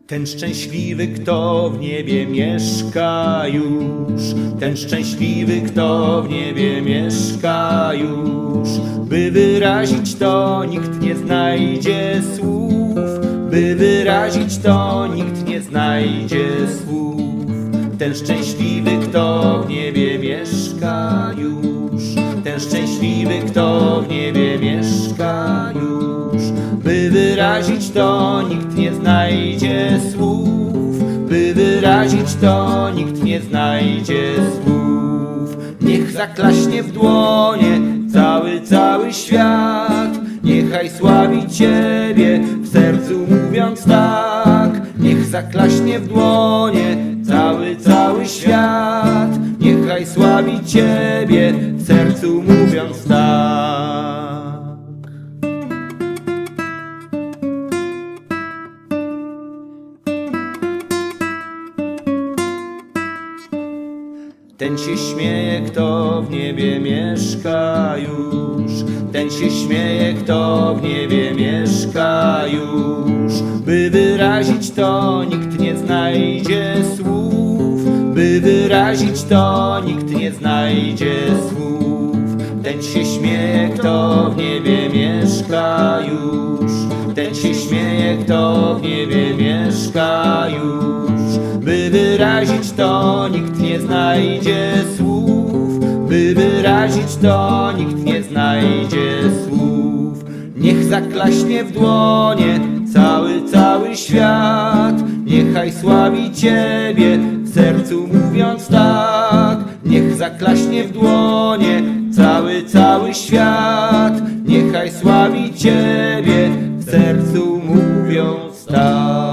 Ten szczęśliwy, kto w niebie mieszka już, ten szczęśliwy, kto w niebie mieszka już, by wyrazić to nikt nie znajdzie słów, by wyrazić to nikt nie znajdzie słów. Ten szczęśliwy, kto w niebie mieszka już, ten szczęśliwy, kto w niebie mieszka już, by wyrazić to nikt nie znajdzie słów, by wyrazić to nikt nie znajdzie słów. Niech zaklaśnie w dłonie cały świat, niechaj sławi Ciebie w sercu mówiąc tak. Niech zaklaśnie w dłonie cały świat, niechaj sławi Ciebie w sercu mówiąc tak. Ten się śmieje, kto w niebie mieszka już, ten się śmieje, kto w niebie mieszka już, by wyrazić to nikt nie znajdzie słów, by wyrazić to nikt nie znajdzie słów. Ten się śmieje, kto w niebie mieszka już, ten się śmieje, kto w niebie mieszka już, by wyrazić to nikt nie znajdzie słów, by wyrazić to nikt nie znajdzie słów. Niech zaklaśnie w dłonie cały świat, niechaj sławi Ciebie w sercu mówiąc tak. Niech zaklaśnie w dłonie cały świat, niechaj sławi Ciebie w sercu mówiąc tak.